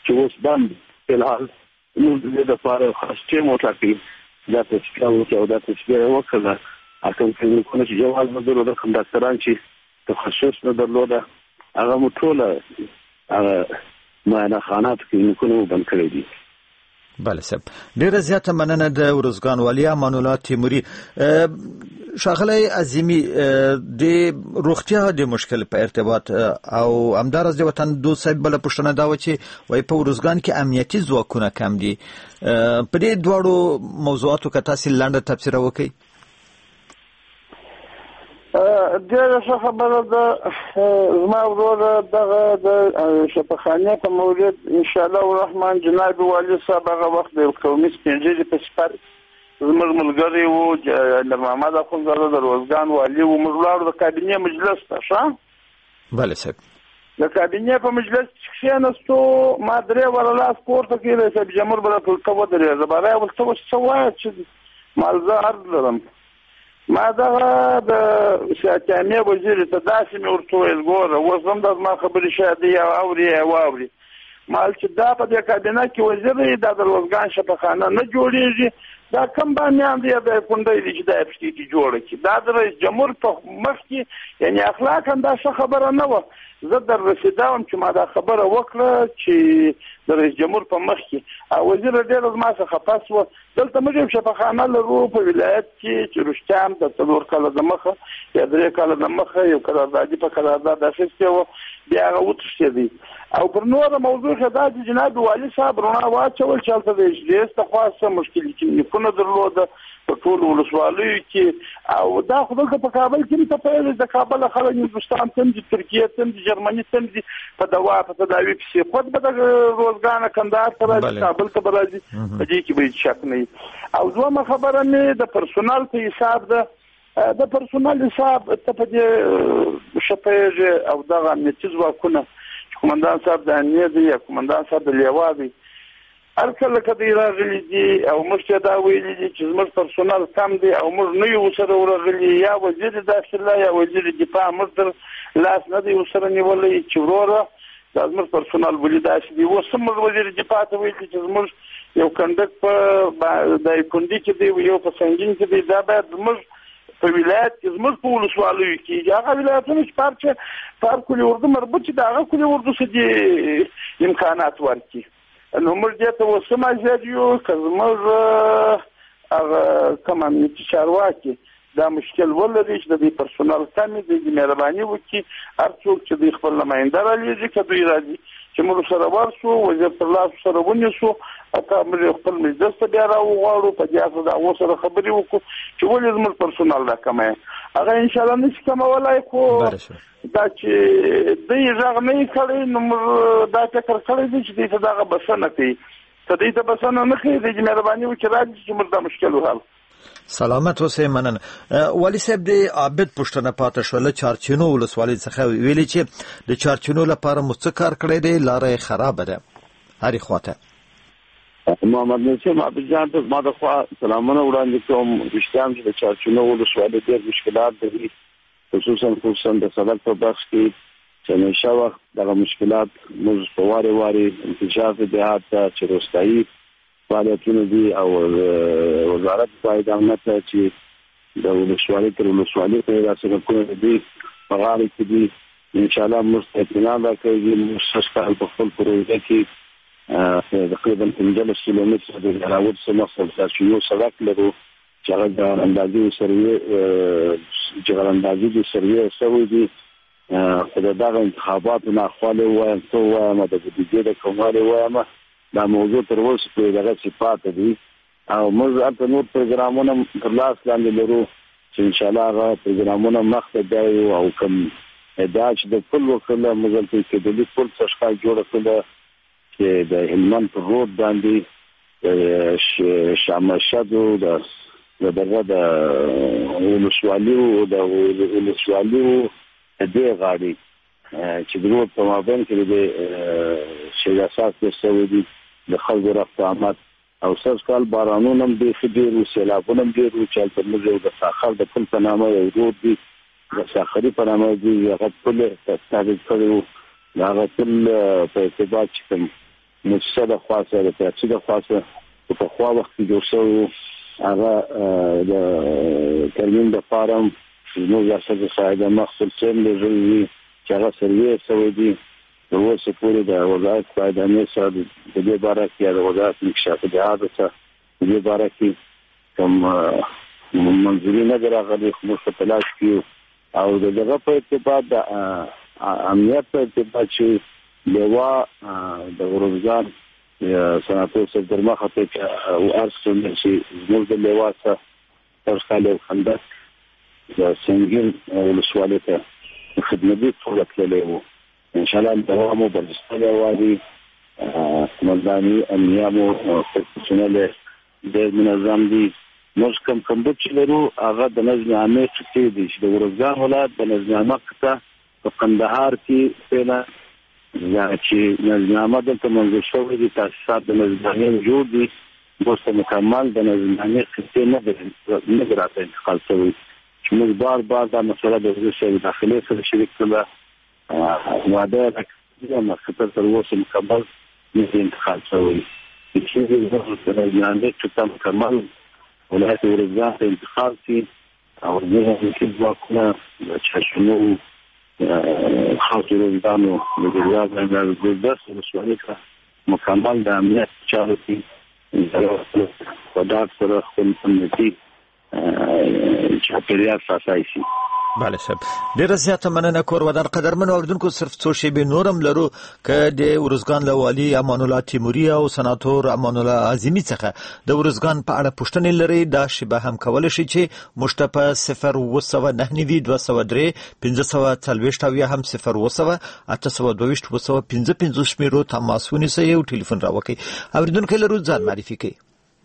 چې اوس بند فلحال موږ د لپاره خاص ټیم وټاکي دا تشکیل او دا تشکیل وکړه اته کلینیکونه چې جواز نه درلود کوم ډاکټران چې تخصص نه درلود هغه مټوله معاینه خانات کلینیکونه بند کړی دي. بله صاحب ډیره زیاته مننه د ورزګان والي امان الله تیموري. ښاغلی عظیمي د روغتیا د مشکل په ارتباط او همدارس د وطن دوست صاحب بله پوښتنه دا وه چې وایي په ورزګان کې امنیتي ځواکونه کم دي. په دې دواړو موضوعاتو که تاسې لنډه تبصره وکړئ. ډېره ښه خبره ده. زما وروره دغه د شفاخانې په مورد انشاءالله الرحمن جناب والي صاحب هغه وخت د یو قومي سپین ږیري په صفت زموږ ملګری وو نور محمد اخندزاده د روزګان والي وو. موږ ولاړو د کابینې مجلس ته. ښه بله صاحب د کابینې په مجلس کې کښېناستو ما درې واره لاس پورته کړی رئیس جمهور به راته ورته ودرېږه باره ورته اوس څه وایه چې مال زه عرض لرم. ما دغه د شاتیانې وزیر ته داسې مې ورته وویل ګوره اوس هم دا زما خبرې شاید یا اوري یا واوري مال چې دا په دې کابینه کې وزیر دی دا د روزګان شفاخانه نه جوړېږي دا کم باندې دی د کونډې دي چې دا پښتې کې جوړه کی دا د رئیس جمهور په مخ کې یعنی اخلاقا دا څه خبره نه و. زه در رسیدم چې ما دا خبره وکړه چې د رئیس جمهور په مخ کې او وزیر ډېر زما څخه پاس و. دلته موږ شفاخانه لرو په ولایت کې چې رشتام د 4 کاله د مخه یا 3 کاله د مخه یو قراردادي په قرارداد اخیستی و بیا هغه وتښتېدی او پر نوره موضوع دا چې جناب والي صاحب رڼا واچول چې هلته د اجلیس ته خاصه مشکل کلینیکونه درلوده په ټول ولسوالیو کې او دا خو دلته په کابل کې ته پیل د کابل خلک هندوستان ته دي ترکیه ته دي جرمني ته دي په دوا په تداوی کې خود به د روزګان کندهار ته راځي کابل ته راځي په دې کې به شک نه. او دوه خبره مې د پرسونل په حساب ده د پرسونل حساب ته په دې شپږ او دغه امنیتي ځواکونه قومندان صاحب د امنیت دی یا قومندان صاحب د لیوا دی هر کله کدی راغلي دي او موږ دا ویلي دي چې زموږ پرسونل کم دي او موږ نه یو سره ورغلي یا وزیر داخله یا وزیر دفاع موږ لاس نه دی سره نیولې چې وروره دا زموږ پرسونل ولې داسې دي. اوس موږ وزیر دفاع ته ویلي چې زموږ یو کندک په د کندي کې دی یو په سنگین کې دی دا باید زموږ په ولایت کې زموږ په ولسوالیو کې هغه ولایتونه چې پر کلي اردو مربوط چې د هغه کلي اردو څخه دي امکانات ورکړي نو موږ دې ته اوس هم حاضر یو که زموږ هغه کوم امنیتي چارواکي دا مشکل ولري چې د دې پرسونل کمې دي مهرباني وکړي هر څوک چې د خپل نماینده رالیږي که دوی راځي چې موږ سره ورسو وزیر ترلاس سره ونیسو او موږ خپل مجلس ته بیا راوغواړو په دې اساس دا اوسره خبرې وکړو چې ولې زموږ پرسونل دا کمه هغه ان شاء الله نشي کمولای خو دا چې دوی غږ نه کړي نو موږ دا فکر کړی دی چې دوی ته دغه بسنه کوي که دوی ته بسنه نه کوي دوی مهرباني وکړي راځي چې موږ دا مشکل وحل. سلامت اوسئ مننه. والي صاحب د عابد پوښتنه پاتې شوله چارچینو ولسوالۍ څخه ویلي چې د چارچینو لپاره مو څه کار کړی دی لاره یې خرابه ده هرې خواته. محمد نسیم عابدجان ته ما د خوا سلامونه وړاندې کوم. رښتیا هم چې د چارچینو ولسوالۍ ډېر مشکلات لري خصوصا د سړک په بخش کې چې همیشه وخت دغه مشکلات موږ په وارې وارې انکشاف دیهات ته چې روستایي فعالیتونه دي او وزارت باید امنیت چې د ولسوالۍ تر ولسوالۍ پورې دا سړکونه دي په غاړه کې دي ان شاء الله موږ اطمینان راکوي. موږ سږ کال په خپل پروژه کې تقریبا 15 کیلومتره د راوت سمه یو سړک لرو چې هغه د اندازې سروې سوي دي خو د دغه انتخاباتو نه خواله وایم څه وایم د بودیجې د کموالی وایم دا موضوع تر اوسه پورې دغه صفات دي او موږ هلته نور پروګرامونه تر لاس لاندې لرو چې انشاءالله هغه پروګرامونه مخته بیایو او کوم ادعا چې د پل وکړله موږ هلته کېدلي پل څخه جوړه کړله چې د هلمند پر روډ باندې شامشدو دغه د ولسوالیو دې غاړې چې د روډ په مابین کې د شی اساس شوی دي د خلکو رفت آمد او سږ کال بارانونه هم بیخي ډېر وو سیلابونه هم ډېر وو چې هلته موږ یو د ساخر د پل په نامه یو روډ دی د ساخري په نامه دی هغه پل تثبیت کړی وو د هغه پل په ارتباط چې کوم مؤسسه د خاصه د پیاڅي د خاصه په خوا وخت کې جوړ شو هغه د ترمیم د فارم نو ځکه ساده مخصوص څه لري چې هغه سروي سوي دي د اوسه پورې د وزارت پایدانې سره د دې باره کې د وزارت انکشاف د حادثه د دې باره کې کوم منځري نه راغلي خو په تلاش کې او دغه په ارتباط د امنیت په ارتباط چې لوا د ورزګان سناتور صدر مخاطب او ارسل چې زموږ د لوا څخه ترخاله خندق د سنگین ولسوالۍ ته خدمتي ټولک له ان شاء الله دوامو بلستانه وادي مدني امنیامو پروفیشنل د منظم دي موږ کوم چې لرو هغه د نظم عامه چې دي چې د ورزګان ولایت د نظم عامه په قندهار کې پیدا چې نظم عامه د منځ شوې دي تاسیسات د نظم عامه جوړ دي دوست مکمل د نظم عامه کې نه راځي انتقال شوی چې موږ بار دا مسله د وزارت داخلي سره شریک کړل وعده راکړه مخکې تر اوسه مکمل نه انتقال شوی چې د نظم عامه چې مکمل ولایت ورزګان ته انتقال شي او دغه کې ځواکونه چې شنو خاطر ورزګانو د ځواب د ګردس مسؤلیت مکمل د امنیت چارو کې وداد سره خپل امنیتي چاپیریال ساتي شي. بله صاحب ډیر زیاته مننه کور ودان قدرمن اوردونکو صرف څو شی به نورم لرو ک د ورزګان لوالي امان الله تیموري او سناتور امان الله اعظمي څخه د ورزګان په اړه پوښتنې لري دا شی به هم کول شي چې مشتپه 0 203 540 هم 0 822 شمیرو تماسونی سه یو ټلیفون راوکي اوردونکو لرو ځان معرفي کوي.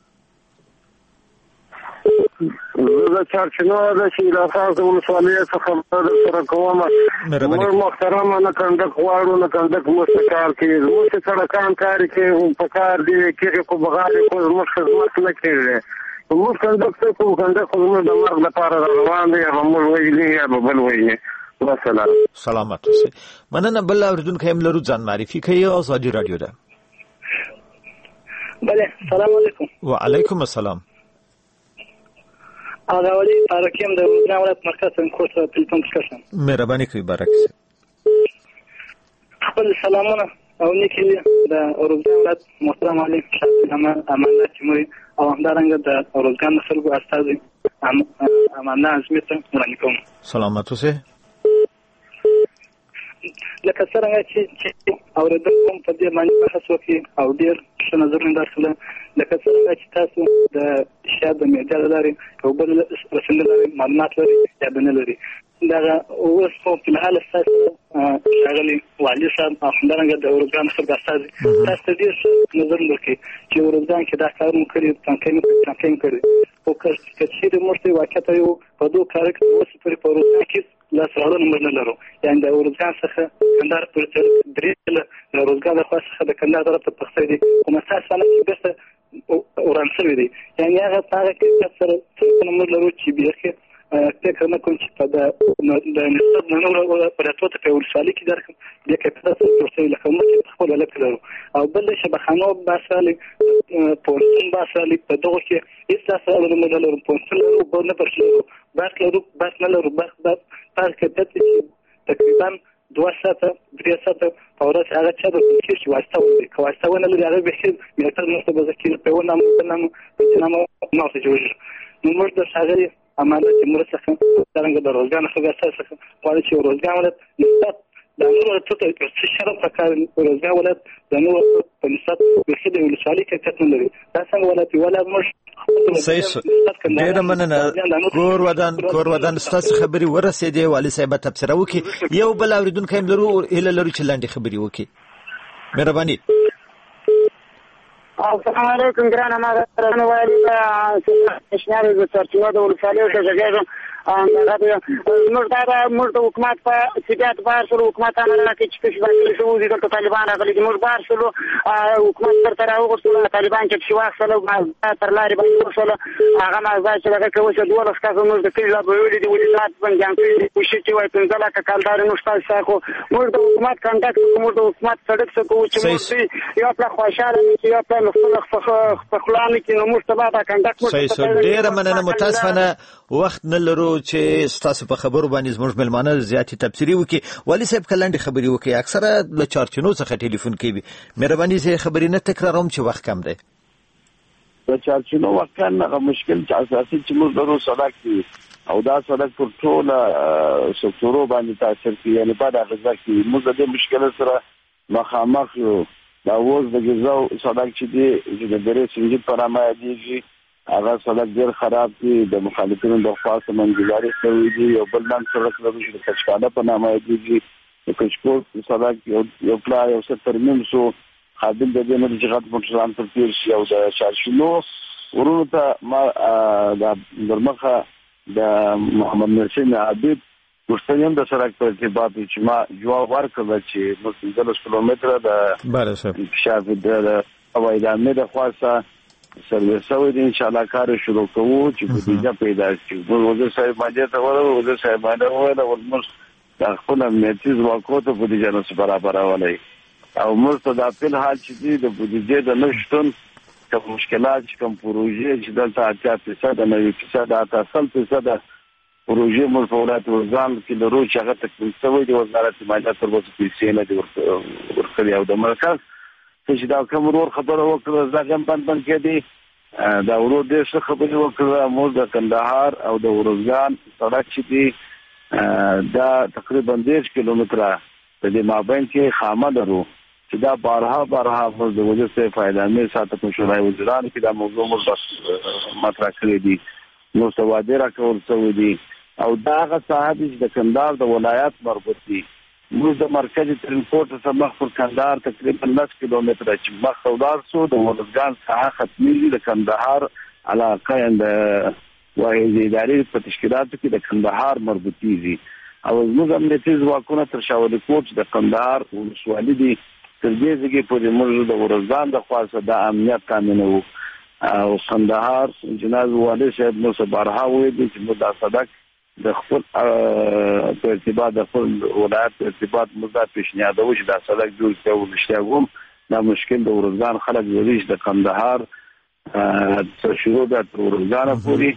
زه چارچنو د شیرافاز ولسوالۍ څخه سره کوم موږ محترم نه کنده غواړو نه کنده مستقال کې موږ سړکان کار کې په کار دی کې کو بغاړي کو موږ خدمت نه کوي موږ کنده څه کو کنده خو موږ د مرګ لپاره روان دي موږ ویلي یا بل ویلي والسلام سلامات اوسه مننه بل اوردونکو هم لرو ځان معرفي کوي ازادي رادیو ده. بله سلام علیکم. وعلیکم السلام. اولي تارکیم د ورزګان ولایت مرکز څنګه ټلیفون ښکښم مهرباني کوي برکت خپل سلامونه او نیکی د ورزګان ولایت محترم علي امان الله تیموري او همدارنګه د ورزګان خلکو استازي امان الله اعظمي ته وړاندې کوم. سلامات اوسه. لکه څنګه چې اوریدل کوم په دې باندې بحث وکړي او ډیر ښه نظرونه درکړل لکه څنګه چې تاسو د شاید د میډیا لري او بل رسنۍ لري معلومات لري یا نه لري دا اوس په حال اساس شغلي والي صاحب همدارنګه د ورزګان خلک استازي تاسو ډیر ښه نظر لري چې ورزګان کې دا کار مو کړی کمپاین کړی او کچې د مرته واقعیت یو په دوه کار کې اوس پر ورزګان کې لا سوالونه موږ نه لرو یعنی د ورزګان څخه کندهار پر درې د ورزګان څخه د کندهار طرف ته پخته دي کوم اساس باندې چې بس ورانسوي دي یعنی هغه کې سره څه موږ لرو چې بیرته فکر نه کوم چې په د نسبت نه نور پراتوته په ورسالي کې درکم د کپټا څخه لکه موږ خپل ولک لرو او بل شبخانو باسالي پوسټون باسالي په دغه کې اساس له موږ لرو پوسټون لرو په نه پرشلو بس نه لرو بس پاره کې تقریبا 2 ساعته 3 ساعته اورات هغه چې د کیش واسطه ولې کواسته ونه لري هغه به میټر نشته به ذکر په ونه نامو نو څه جوړ نو موږ د شاګري امانت مرسته څنګه د روزګان خبره څخه پاره چې روزګان ولایت نسبت د نور ته څه شرط کار روزګان ولایت د نور په نسبت به د ولسوالۍ کې کتن لري دا څنګه ولایت موږ صحیح ډیر مننه کور ودان ستاسو خبري ورسېدې والي صاحب تبصره وکي یو بل اوریدونکو هم لرو اله لرو چې لاندې خبري وکي مهرباني. السلام علیکم ګرانه ما راغلی نشناري د چرچو د ولسوالۍ څخه ګرځم موږ د حکومت په سیاست بار شروع حکومت نه کې چې باندې شو دي د طالبان راغلي موږ بار شروع حکومت تر راوغوښتل طالبان چې شي واخله تر لارې باندې ورسول هغه مازه چې هغه کوي چې دوه لښکره موږ د کلی په ویلي دي ولایت باندې ځان کوشش کوي په ځلا کالدار نو شتای ساکو موږ د حکومت کانټاکټ موږ د حکومت سره څه کوو چې موږ یو په خوشاله کې یو په مختلف خپلانه کې نو موږ تبع دا کانټاکټ ډېر مننه متاسفانه وخت نه لرو چې تاسو په خبرو باندې زموږ ملمانه زیاتې تفسیری وکي ولی صاحب کلند خبري وکي اکثره له چارچنو څخه ټلیفون کوي مهرباني زه خبري نه تکراروم چې وخت کم دی د چارچنو وخت نه مشکل چې اساسي چې موږ درو سړک او دا سړک پر ټول سکتورو باندې تاثیر کوي یعنی په دا غزا کې موږ د مشکل سره مخامخ یو دا وز د غزا سړک چې دی د درې سنجید پرامه دیږي هغه سړک ډیر خراب دی د مخالفینو د خاصه منځګړي شوی دی یو بل نن سړک لري چې کچکاله په نامه دیږي د کچکول سړک یو پلا یو څه ترمیم شو قابل د دې نه چې غټ موټران تر تیر شي او د چارشنو ورونو ته ما د درمخه د محمد نشین عابد مستقیم د سړک په ارتباط چې ما جواب ورکړ چې 30 کیلومتره د شافعي د اوایدانه د خاصه سرویسو دي ان شاء الله کار شروع کوو چې بودیجه پیدا شي وزیر صاحب باندې ته وزیر صاحب باندې وله ورمس د خپل امنیتي ځواکو ته بودیجه نو برابر ولای او مرته د خپل حال چې د بودیجه د نشټون کوم مشکلات کوم پروژې چې دلته 80% نه 90% پروژې مرفوعات ورځان کې د روز هغه تکمیل شوی دی وزارت مالیات تر اوسه پیسې نه دی ورکړي او د مرکز چې دا کوم ورور خبره وکړه ځکه بند کېدی دا ورور دې څه خبره وکړه موږ د کندهار او د ورزګان سړک چې دی دا تقریبا 10 کیلومتره د مابین کې خامه درو چې دا بارها موږ د وجه څخه فائدہ مې ساتو شورای وزیران کې دا موضوع موږ مطرح کړی دي نو سواده را کول څو دي او دا هغه صاحب د کندهار د ولایت مربوط دي موږ د مرکزی ترانسپورت څخه مخ پر کندهار تقریبا 10 کیلومتره چې مخ ودار سو د ورزګان څخه ختمي د کندهار علاقه د واحد اداري په تشکیلاتو کې د کندهار مربوطي دي او موږ هم د تیز واکونه تر شاول کوټ د کندهار ولسوالۍ دي تر دې ځکه په موږ د ورزګان د خاصه د امنیت تامینو او کندهار جناز والي صاحب نو صبرها وې دي چې مدا صدق د خپل په ارتباط د خپل ولایت په ارتباط مدا پیشنهاد او چې د صدق جوړ کول نشته دا مشکل د ورزګان خلک ویش د کندهار تر شروع د ورزګان پورې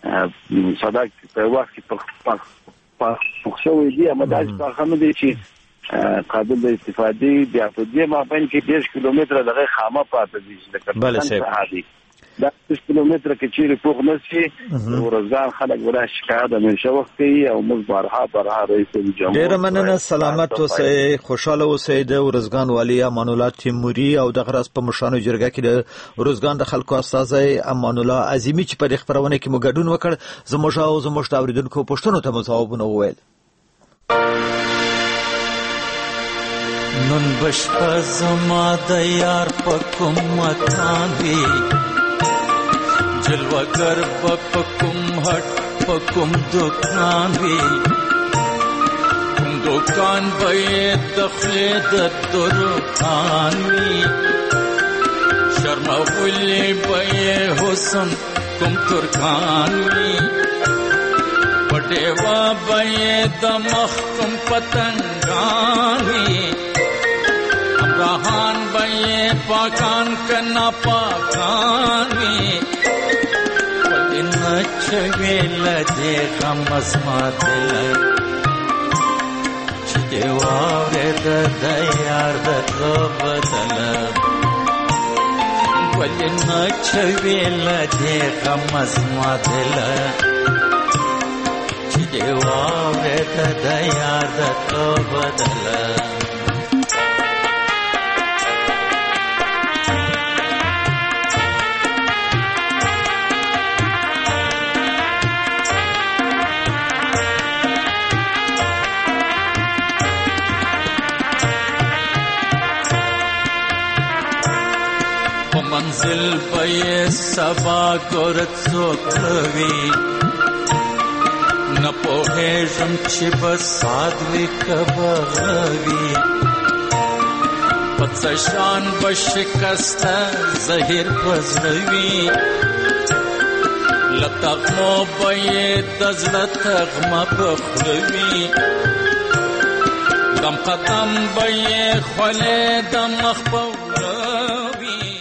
صدق په وخت کې په شوې دي امداج په خمه دي چې قابل د استفادې د اپدې مابین کې 10 کیلومتره دغه خامه پاتې دي د کندهار دا 10 کیلومتره کې چیرې پوخ نشي ورزان خلک ولا شکایت من شوخ کوي او موږ بارها رئیس جمهور ډیر مننه سلامت اوسئ خوشاله اوسئ د ورزګان والی امان الله تیموري او د غرض په مشانو جرګه کې د ورزګان د خلکو استاذ امان الله عظیمی چې په خبرونه کې مګډون وکړ زموږ د اوریدونکو پښتنو ته مځاوبونه وویل نن بشپا زما د یار پکم مکان وی جلوگر پکم ہٹ پکم دکان وی دکان بے دخل دکان وی شرم ولی بے حسن کم ترکان وی بڑیوا بے دمخ کم پتنگان وی امراحان بے پاکان کنا پاکان وی چویل دے غمز ما دل چدی وارد د یار د بدل ولن چویل دے غمز ما دل چدی وارد د یار د بدل منزل بے سبا گورت سوکلوی نه پوهېږم چې به ساد وي که به غوي په څه شان به شکسته زهیر په زړه وي له تغمو به یې د زړه تغمه په خوله وي دم قدم به یې خولې د مخ په